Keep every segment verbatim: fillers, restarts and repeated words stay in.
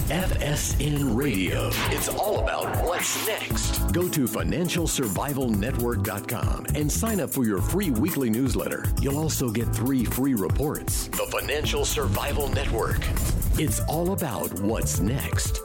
F S N Radio. It's all about what's next. Go to financial survival network dot com and sign up for your free weekly newsletter. You'll also get three free reports. The Financial Survival Network. It's all about what's next.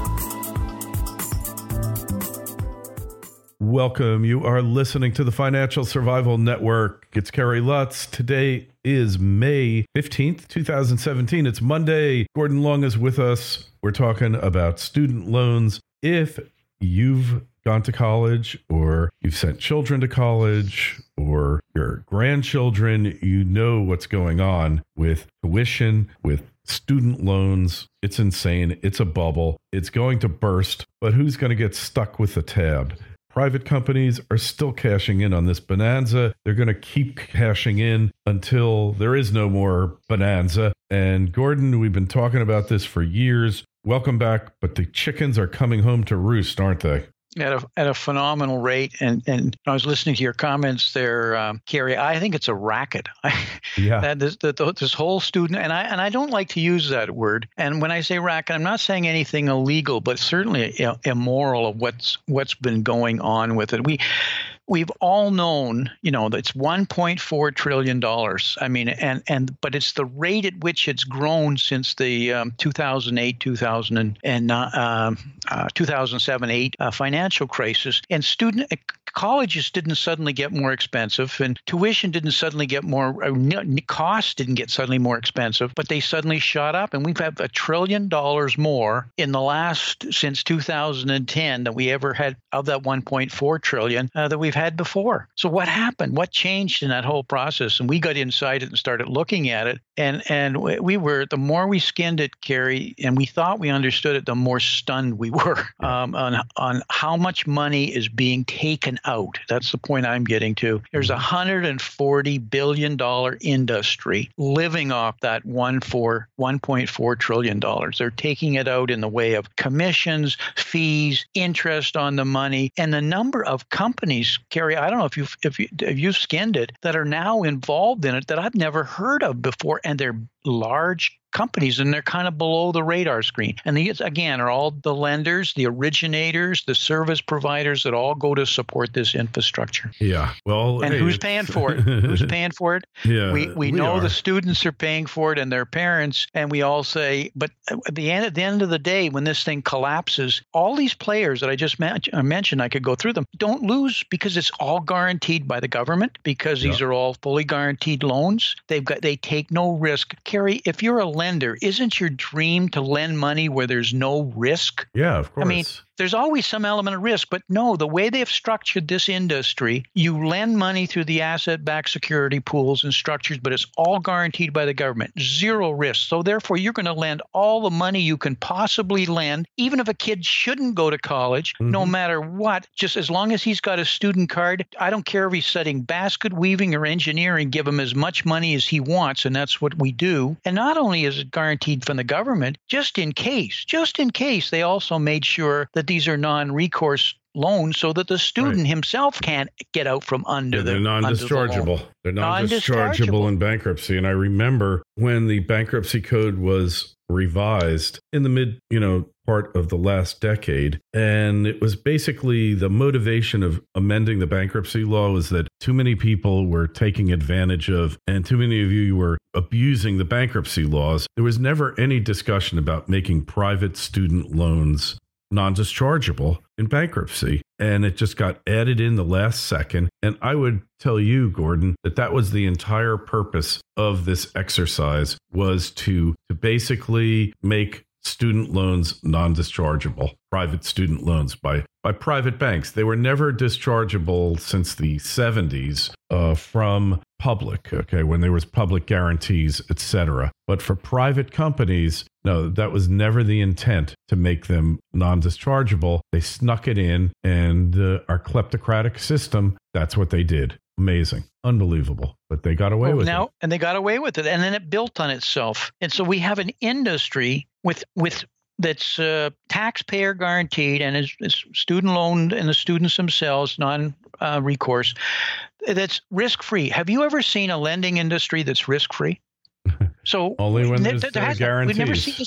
Welcome. You are listening to the Financial Survival Network. It's Kerry Lutz. Today is May fifteenth, twenty seventeen. It's Monday. Gordon Long is with us. We're talking about student loans. If you've gone to college or you've sent children to college or your grandchildren, you know what's going on with tuition, with student loans. It's insane. It's a bubble. It's going to burst. But who's going to get stuck with the tab? Private companies are still cashing in on this bonanza. They're going to keep cashing in until there is no more bonanza. And Gordon, we've been talking about this for years. Welcome back. But the chickens are coming home to roost, aren't they? At a at a phenomenal rate, and and I was listening to your comments there, um, Kerry. I think it's a racket. Yeah. that this, that this whole student, and I and I don't like to use that word. And when I say racket, I'm not saying anything illegal, but certainly you know, immoral of what's what's been going on with it. We. We've all known, you know, that it's one point four trillion dollars. I mean, and and but it's the rate at which it's grown since the um, two thousand eight, two thousand and uh, uh, two thousand seven, eight uh, financial crisis. And student colleges didn't suddenly get more expensive, and tuition didn't suddenly get more. Uh, costs didn't get suddenly more expensive, but they suddenly shot up. And we've had a trillion dollars more in the last since two thousand ten than we ever had of that one point four trillion uh, that we've had before. So what happened? What changed in that whole process? And we got inside it and started looking at it. And and we were, the more we skinned it, Kerry, and we thought we understood it, the more stunned we were um, on on how much money is being taken out. That's the point I'm getting to. There's a one hundred forty billion dollars industry living off that one point four trillion dollars. They're taking it out in the way of commissions, fees, interest on the money, and the number of companies, Kerry, I don't know if you've, if, you, if you've skinned it, that are now involved in it that I've never heard of before, and they're large companies, and they're kind of below the radar screen. And these, again, are all the lenders, the originators, the service providers that all go to support this infrastructure. Yeah. Well, and hey, who's paying for it? Who's paying for it? Yeah, we we, we know are. The students are paying for it and their parents, and we all say, but at the end at the end of the day, when this thing collapses, all these players that I just men- I mentioned, I could go through them, don't lose because it's all guaranteed by the government, because these yeah. are all fully guaranteed loans. They've got they take no risk. Kerry, if you're a lender, isn't your dream to lend money where there's no risk? Yeah, of course. I mean, there's always some element of risk, but no, the way they've structured this industry, you lend money through the asset-backed security pools and structures, but it's all guaranteed by the government. Zero risk. So therefore, you're going to lend all the money you can possibly lend, even if a kid shouldn't go to college, mm-hmm. no matter what, just as long as he's got a student card. I don't care if he's studying basket weaving or engineering, give him as much money as he wants, and that's what we do. And not only is it guaranteed from the government, just in case, just in case, they also made sure that these are non-recourse loans so that the student right. himself can't get out from under yeah, the they're non-dischargeable. The they're non-dischargeable, non-dischargeable in bankruptcy. And I remember when the bankruptcy code was revised in the mid, you know, part of the last decade. And it was basically the motivation of amending the bankruptcy law was that too many people were taking advantage of, and too many of you were abusing the bankruptcy laws. There was never any discussion about making private student loans non-dischargeable in bankruptcy. And it just got added in the last second. And I would tell you, Gordon, that that was the entire purpose of this exercise, was to, to basically make student loans non-dischargeable, private student loans by, by private banks. They were never dischargeable since the seventies uh, from public, okay, when there was public guarantees, et cetera. But for private companies, no, that was never the intent to make them non-dischargeable. They snuck it in, and uh, our kleptocratic system, that's what they did. Amazing. Unbelievable. But they got away well, with now, it. And they got away with it. And then it built on itself. And so we have an industry with with that's uh, taxpayer guaranteed and is, is student loaned, and the students themselves non-recourse, uh, that's risk-free. Have you ever seen a lending industry that's risk-free? So only when there, there's there uh, has, guarantees. We've never seen this.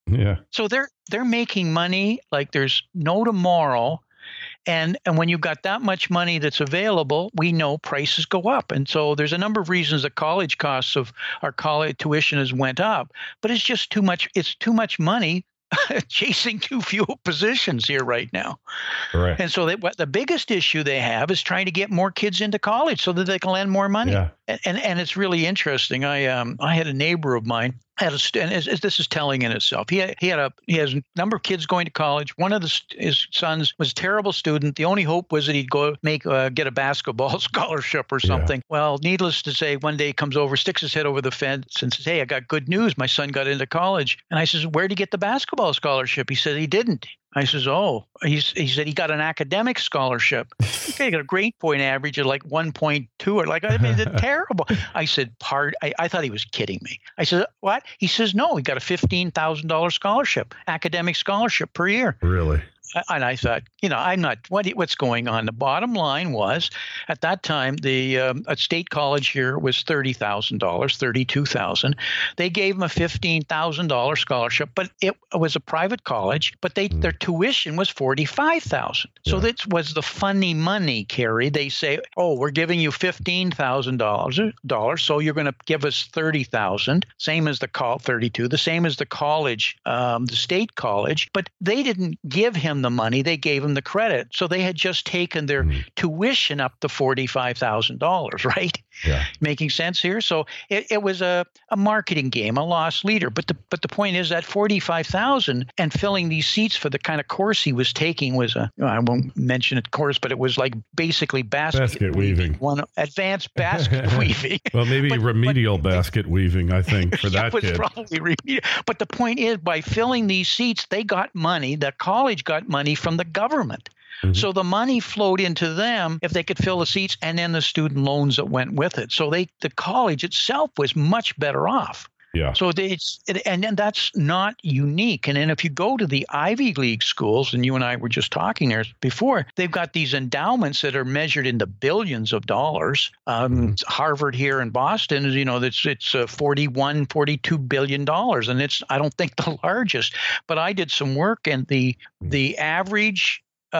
Yeah. So they're they're making money like there's no tomorrow. And and when you've got that much money that's available, we know prices go up. And so there's a number of reasons that college costs of our college tuition has went up, but it's just too much. It's too much money chasing too few positions here right now. Correct. And so they, what the biggest issue they have is trying to get more kids into college so that they can lend more money. Yeah. And, and and it's really interesting. I um I had a neighbor of mine had a st- and it's, this is telling in itself. He had, he had a he has a number of kids going to college. One of the, his sons was a terrible student. The only hope was that he'd go make uh, get a basketball scholarship or something. Yeah. Well, needless to say, one day he comes over, sticks his head over the fence, and says, "Hey, I got good news. My son got into college." And I says, "Where'd he get the basketball scholarship?" He said he didn't. I says, "Oh," he's, he said he got an academic scholarship. Okay, he got a grade point average of like one point two or like, I mean, it's terrible. I said, "Part." I, I thought he was kidding me. I said, "What?" He says, "No, he got a fifteen thousand dollars scholarship, academic scholarship per year." Really? And I thought, you know, I'm not, what, what's going on? The bottom line was, at that time, the um, a state college here was thirty thousand dollars, thirty-two thousand dollars. They gave him a fifteen thousand dollars scholarship, but it was a private college, but they mm. their tuition was forty-five thousand dollars. So yeah. That was the funny money, Kerry. They say, "Oh, we're giving you fifteen thousand dollars, so you're going to give us thirty thousand dollars, same as the call, thirty-two, the same as the college, um, the state college, but they didn't give him the money, they gave him the credit. So they had just taken their mm. tuition up to forty-five thousand dollars, right? Yeah. Making sense here? So it, it was a, a marketing game, a lost leader. But the but the point is that forty-five thousand dollars and filling these seats for the kind of course he was taking was a, I won't mention it course, but it was like basically basket, basket weaving. weaving. One advanced basket weaving. Well, maybe but, remedial but, basket weaving, I think, for that it was kid. Probably remedial. But the point is, by filling these seats, they got money. The college got money from the government. Mm-hmm. So the money flowed into them if they could fill the seats, and then the student loans that went with it. So they, the college itself was much better off. Yeah. So it's, and then that's not unique. And then if you go to the Ivy League schools, and you and I were just talking there before, they've got these endowments that are measured in the billions of dollars. Um, mm-hmm. Harvard here in Boston is, you know, it's it's uh, forty-one, forty-two billion dollars, and it's, I don't think, the largest. But I did some work, and the the average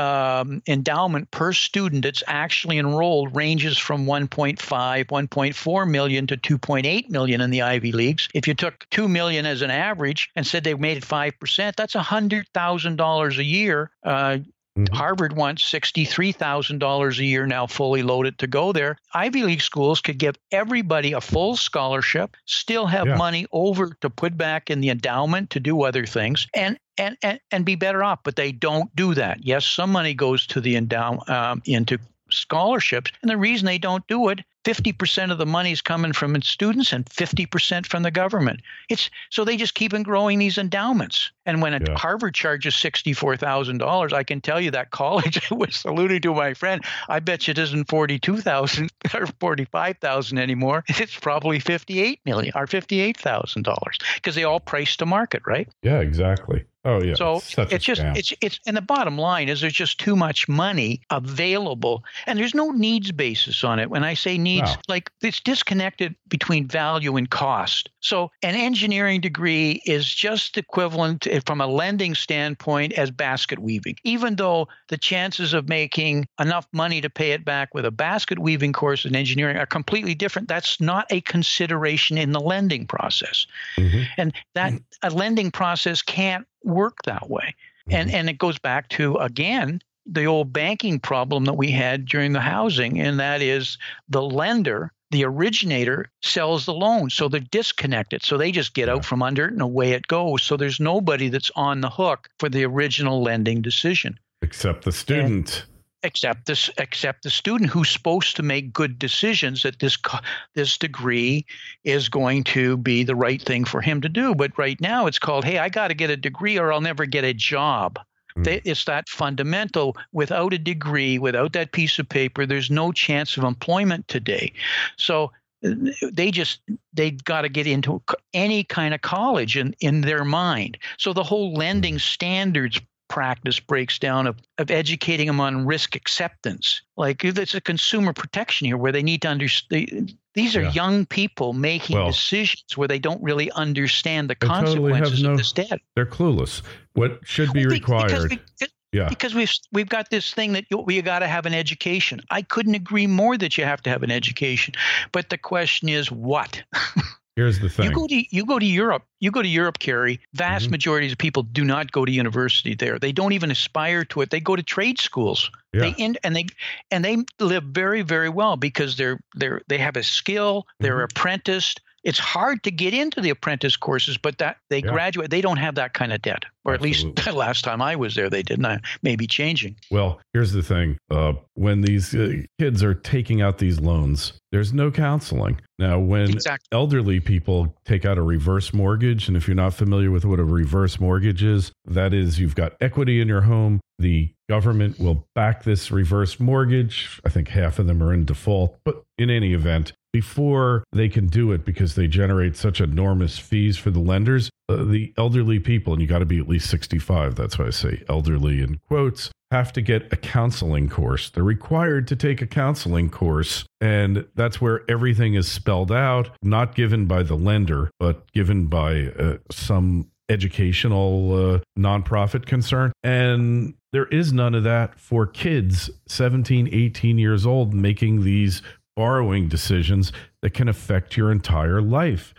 Um, endowment per student that's actually enrolled ranges from one point five, one point four million to two point eight million in the Ivy Leagues. If you took two million as an average and said they made it five percent, that's one hundred thousand dollars a year. Uh, Mm-hmm. Harvard wants sixty-three thousand dollars a year now fully loaded to go there. Ivy League schools could give everybody a full scholarship, still have yeah. money over to put back in the endowment to do other things, and and and, and be better off. But they don't do that. Yes, some money goes to the endow um, into scholarships, and the reason they don't do it, fifty percent of the money is coming from students and fifty percent from the government. It's so they just keep on growing these endowments. And when a yeah. Harvard charges sixty-four thousand dollars, I can tell you that college, I was alluding to my friend, I bet you it isn't forty-two thousand dollars or forty-five thousand dollars anymore. It's probably fifty-eight million dollars or fifty-eight thousand dollars because they all price to market, right? Yeah, exactly. Oh, yeah. So it's, it's just, scam. it's, it's, and the bottom line is there's just too much money available and there's no needs basis on it. When I say needs, wow. like it's disconnected between value and cost. So an engineering degree is just equivalent to, from a lending standpoint as basket weaving, even though the chances of making enough money to pay it back with a basket weaving course in engineering are completely different. That's not a consideration in the lending process. Mm-hmm. And that a lending process can't work that way. And and it goes back to, again, the old banking problem that we had during the housing, and that is the lender, the originator, sells the loan. So they're disconnected. So they just get out from under it and away it goes. So there's nobody that's on the hook for the original lending decision. Except the student. And, Except this, except the student who's supposed to make good decisions that this this degree is going to be the right thing for him to do. But right now it's called, hey, I got to get a degree or I'll never get a job. Mm. They, it's that fundamental. Without a degree, without that piece of paper, there's no chance of employment today. So they just, they've got to get into any kind of college in, in their mind. So the whole lending standards practice breaks down of, of educating them on risk acceptance. Like it's a consumer protection here where they need to understand. These are Yeah. young people making Well, decisions where they don't really understand the They totally have consequences no- of this debt. They're clueless. What should be Well, be- because required? we- Yeah. Because we've we've got this thing that you, you got to have an education. I couldn't agree more that you have to have an education. But the question is, what? Here's the thing. You go to you go to Europe. You go to Europe, Kerry. Vast Mhm. majority of people do not go to university there. They don't even aspire to it. They go to trade schools. Yeah. They in, and they and they live very very well because they're they're they have a skill. They're Mhm. apprenticed. It's hard to get into the apprentice courses, but that they Yeah. graduate. They don't have that kind of debt, or at least Absolutely. the last time I was there, they didn't. I may be changing. Well, here's the thing. Uh, when these uh, kids are taking out these loans, there's no counseling. Now, when Exactly. elderly people take out a reverse mortgage, and if you're not familiar with what a reverse mortgage is, that is you've got equity in your home. The government will back this reverse mortgage. I think half of them are in default, but in any event, before they can do it because they generate such enormous fees for the lenders, uh, the elderly people, and you got to be at least sixty-five, that's why I say elderly in quotes, have to get a counseling course. They're required to take a counseling course, and that's where everything is spelled out, not given by the lender, but given by uh, some educational uh, nonprofit concern. And there is none of that for kids seventeen, eighteen years old making these borrowing decisions that can affect your entire life.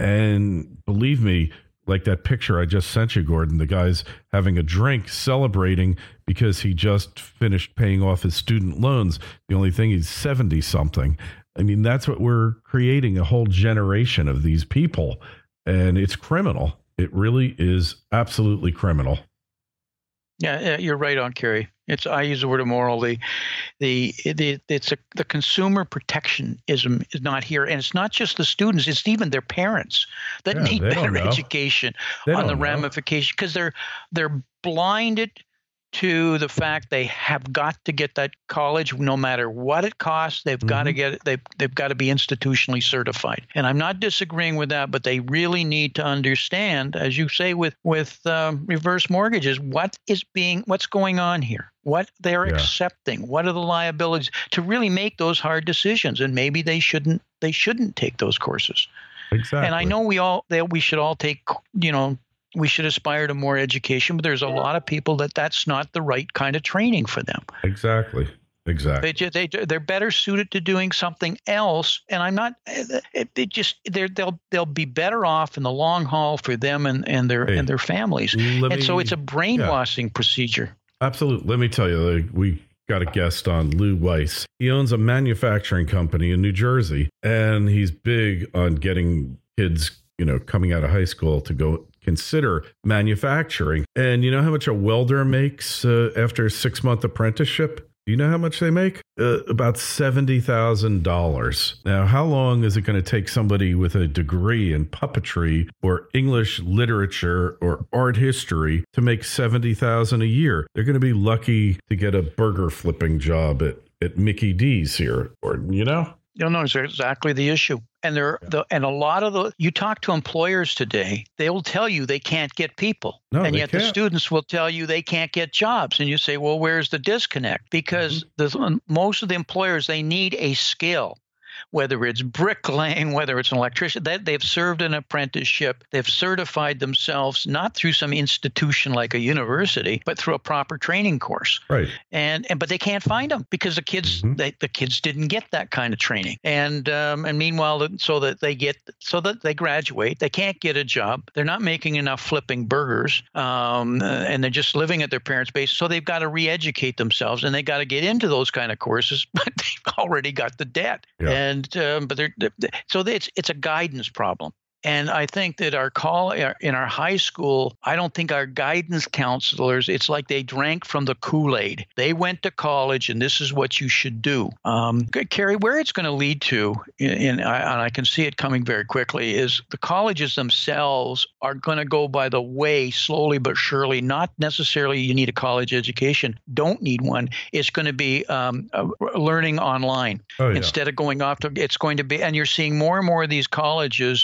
And believe me, like that picture I just sent you, Gordon, the guy's having a drink celebrating because he just finished paying off his student loans. The only thing, he's seventy something. I mean, that's what we're creating, a whole generation of these people. And it's criminal. It really is absolutely criminal. Yeah, yeah, you're right on, Kerry. It's I use the word immoral. The, the, the it's a, the consumer protectionism is not here, and it's not just the students; it's even their parents that Yeah, need they don't better know. education They on the don't know. ramification because they're they're blinded to the fact they have got to get that college no matter what it costs. They've got to Mhm. get it. They've, they've got to be institutionally certified. And I'm not disagreeing with that, but they really need to understand, as you say, with, with um, reverse mortgages, what is being, what's going on here, what they're Yeah. accepting, what are the liabilities to really make those hard decisions. And maybe they shouldn't, they shouldn't take those courses. Exactly. And I know we all, that we should all take, you know, we should aspire to more education, but there's a lot of people that that's not the right kind of training for them. Exactly. Exactly. They, ju- they they're better suited to doing something else, and I'm not. It, it just they're, they'll they'll be better off in the long haul for them and, and their Hey, and their families. let And so me- it's a brainwashing procedure. Absolutely. Let me tell you, like, we got a guest on, Lou Weiss. He owns a manufacturing company in New Jersey, and he's big on getting kids, you know, coming out of high school to go consider manufacturing. And you know how much a welder makes uh, after a six-month apprenticeship? Do you know how much they make? Uh, about seventy thousand dollars. Now, how long is it going to take somebody with a degree in puppetry or English literature or art history to make seventy thousand dollars a year? They're going to be lucky to get a burger flipping job at, at Mickey D's here, or, you know? You'll know exactly the issue. And there, the, and a lot of the, you talk to employers today, they will tell you they can't get people. No, and they yet the can't. students will tell you they can't get jobs. And you say, well, where's the disconnect? Because Mm-hmm. the, most of the employers, they need a skill. Whether it's bricklaying, whether it's an electrician, that they've served an apprenticeship, they've certified themselves not through some institution like a university, but through a proper training course. Right. And and but they can't find them because the kids Mhm. they, the kids didn't get that kind of training. And um, and meanwhile, so that they get so that they graduate, they can't get a job. They're not making enough flipping burgers, um, uh, and they're just living at their parents' base. So they've got to re-educate themselves, and they got to get into those kind of courses, but they've already got the debt. Yeah. And um, but they're, they're so it's it's a guidance problem. And I think that our call in our high school, I don't think our guidance counselors, it's like they drank from the Kool-Aid. They went to college and this is what you should do. Um, Kerry, where it's going to lead to, and I, and I can see it coming very quickly, is the colleges themselves are going to go by the way slowly but surely, not necessarily you need a college education, don't need one. It's going to be um, uh, learning online. Oh, yeah. Instead of going off to, it's going to be, and you're seeing more and more of these colleges where it's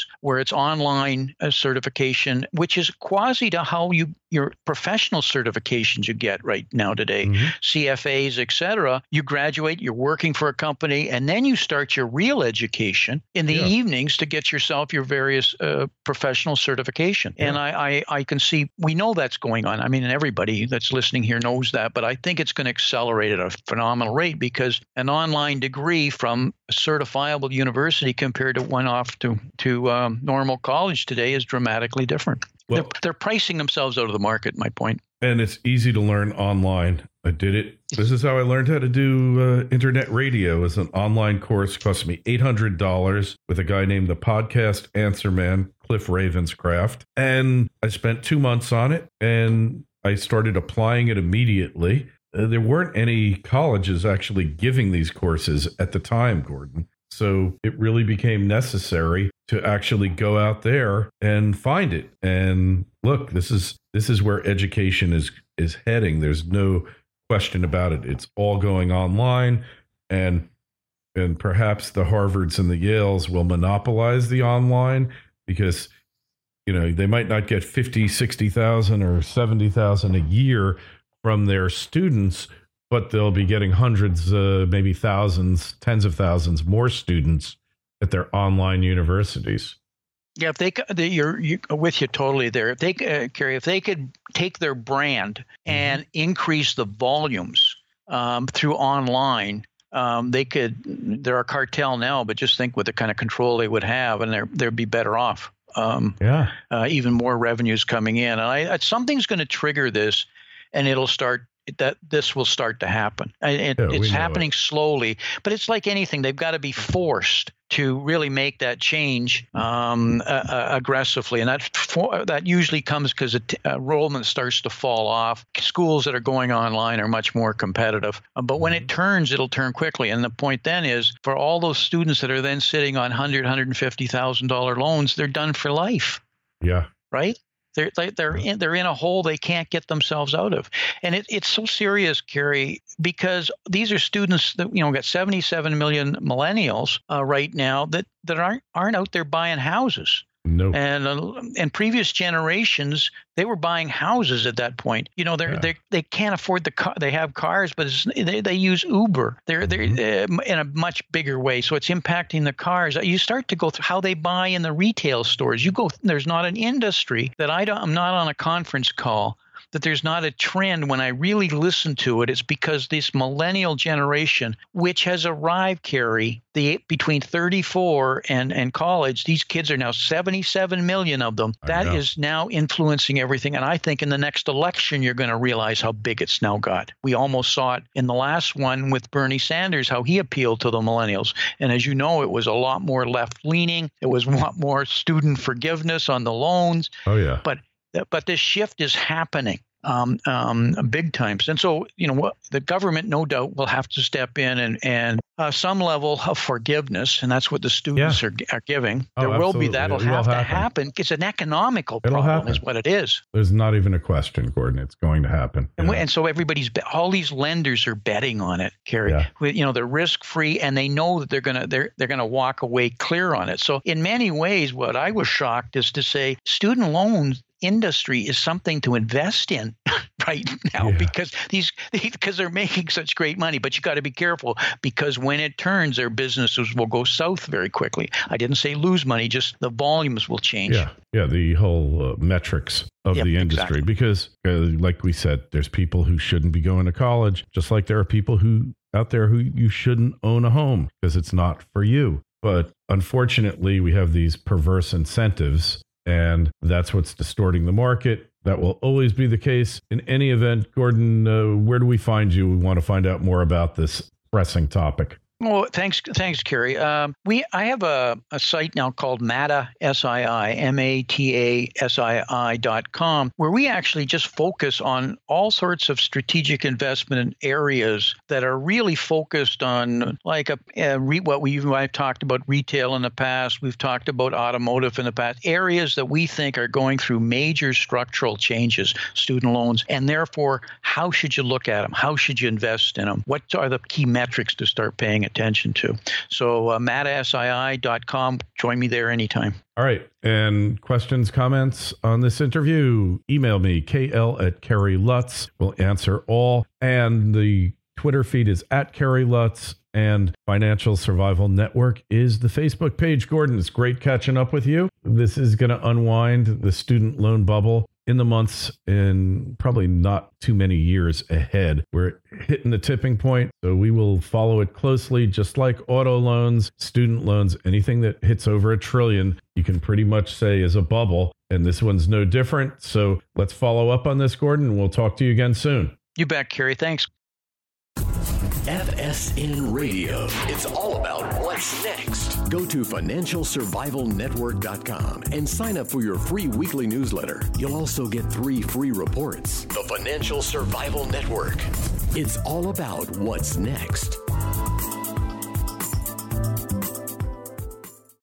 it's online uh, certification, which is quasi to how you your professional certifications you get right now today, mm-hmm. C F As, et cetera. You graduate, you're working for a company, and then you start your real education in the yeah. evenings to get yourself your various uh, professional certification. Yeah. And I, I, I can see, we know that's going on. I mean, and everybody that's listening here knows that, but I think it's going to accelerate at a phenomenal rate because an online degree from a certifiable university compared to one off to, to um, normal college today is dramatically different. Well, they're, they're pricing themselves out of the market, my point. And it's easy to learn online. I did it. This is how I learned how to do uh, internet radio. It was an online course. It cost me eight hundred dollars with a guy named the Podcast Answer Man, Cliff Ravenscraft. And I spent two months on it, and I started applying it immediately. Uh, there weren't any colleges actually giving these courses at the time, Gordon. So it really became necessary to actually go out there and find it. And look, this is this is where education is is heading. There's no question about it. It's all going online, and and perhaps the Harvards and the Yales will monopolize the online because, you know, they might not get fifty, sixty thousand or seventy thousand a year from their students, but they'll be getting hundreds, uh, maybe thousands, tens of thousands more students at their online universities. Yeah, if they, they you're, you're with you totally there. If they, uh, Kerry, if they could take their brand and mm-hmm. increase the volumes um, through online, um, they could. They're a cartel now, but just think with the kind of control they would have, and they're they'd be better off. Um, yeah, uh, even more revenues coming in, and I, something's going to trigger this, and it'll start. That this will start to happen. It, yeah, it's happening it. slowly, but it's like anything. They've got to be forced to really make that change um, uh, aggressively. And that for, that usually comes because uh, enrollment starts to fall off. Schools that are going online are much more competitive. Uh, but when it turns, it'll turn quickly. And the point then is for all those students that are then sitting on one hundred thousand dollars, one hundred fifty thousand dollars loans, they're done for life. Yeah. Right? They're they're in they're in a hole they can't get themselves out of, and it, it's so serious, Kerry, because these are students that you know got seventy-seven million millennials uh, right now that, that aren't aren't out there buying houses. No. And uh, and previous generations, they were buying houses at that point. You know, they yeah. they they can't afford the car. They have cars, but it's, they they use Uber. They're mm-hmm. they're uh, in a much bigger way, so it's impacting the cars. You start to go through how they buy in the retail stores. You go. There's not an industry that I don't. I'm not on a conference call. That there's not a trend when I really listen to it. It's because this millennial generation, which has arrived, Kerry, the between thirty-four and, and college, these kids are now seventy-seven million of them. That is now influencing everything. And I think in the next election, you're going to realize how big it's now got. We almost saw it in the last one with Bernie Sanders, how he appealed to the millennials. And as you know, it was a lot more left-leaning. It was a lot more student forgiveness on the loans. Oh, yeah. But But this shift is happening um, um, big times. And so, you know, what the government, no doubt, will have to step in and, and uh, some level of forgiveness. And that's what the students yeah. are, are giving. Oh, there will absolutely. be that. It'll it have to happen. happen. It's an economical It'll problem happen. is what it is. There's not even a question, Gordon. It's going to happen. And, and so everybody's, all these lenders are betting on it, Kerry. Yeah. You know, they're risk-free and they know that they're going to, they're, they're going to walk away clear on it. So in many ways, what I was shocked is to say student loans industry is something to invest in right now yeah. because these because they're making such great money. But you got to be careful because when it turns, their businesses will go south very quickly. I didn't say lose money, just the volumes will change. Yeah, yeah, the whole uh, metrics of yep, the industry. Exactly. Because, uh, like we said, there's people who shouldn't be going to college, just like there are people who out there who you shouldn't own a home because it's not for you. But unfortunately, we have these perverse incentives. And that's what's distorting the market. That will always be the case. In any event, Gordon, uh, where do we find you? We want to find out more about this pressing topic. Well, thanks, thanks, Kerry. Um, we I have a, a site now called Mata S I I M A T A S I I dot com, where we actually just focus on all sorts of strategic investment areas that are really focused on, like a, a re, what we've I've talked about retail in the past. We've talked about automotive in the past. Areas that we think are going through major structural changes, student loans, and therefore, how should you look at them? How should you invest in them? What are the key metrics to start paying attention to. So uh, matt s i i dot com. Join me there anytime. All right. And questions, comments on this interview, email me, K L at Kerry Lutz. We'll answer all. And the Twitter feed is at Kerry Lutz. And Financial Survival Network is the Facebook page. Gordon, it's great catching up with you. This is going to unwind the student loan bubble in the months and probably not too many years ahead. We're hitting the tipping point, so we will follow it closely, just like auto loans, student loans, anything that hits over a trillion, you can pretty much say is a bubble. And this one's no different. So let's follow up on this, Gordon. We'll talk to you again soon. You bet, Kerry. Thanks. F S N Radio. It's all about what's next. Go to financial survival network dot com and sign up for your free weekly newsletter. You'll also get three free reports. The Financial Survival Network. It's all about what's next.